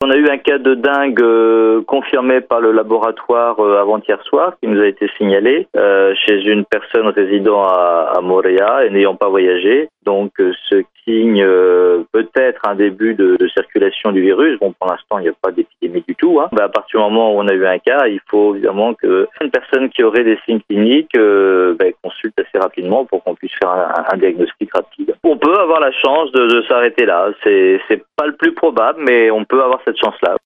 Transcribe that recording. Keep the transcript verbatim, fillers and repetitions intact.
On a eu un cas de dingue euh, confirmé par le laboratoire euh, avant-hier soir qui nous a été signalé euh, chez une personne résidant à, à Montréal et n'ayant pas voyagé. Donc euh, ce signe euh, peut-être un début de, de circulation du virus. Bon, pour l'instant il n'y a pas d'épidémie du tout. Hein. Ben, à partir du moment où on a eu un cas, il faut évidemment que une personne qui aurait des signes cliniques euh, ben, consulte assez rapidement pour qu'on puisse faire un, un diagnostic rapide. On peut avoir la chance de, de s'arrêter là. C'est, c'est pas le plus probable, mais on peut avoir cette chance-là.